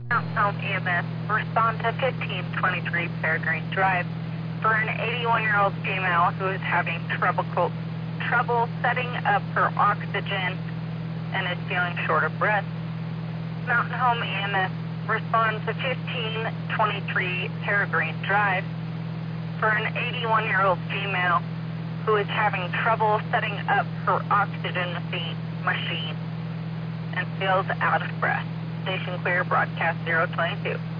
Mountain Home EMS, respond to 1523 Peregrine Drive for an 81-year-old female who is having trouble setting up her oxygen and is feeling short of breath. Mountain Home EMS, respond to 1523 Peregrine Drive for an 81-year-old female who is having trouble setting up her oxygen machine and feels out of breath. Station clear, broadcast 022.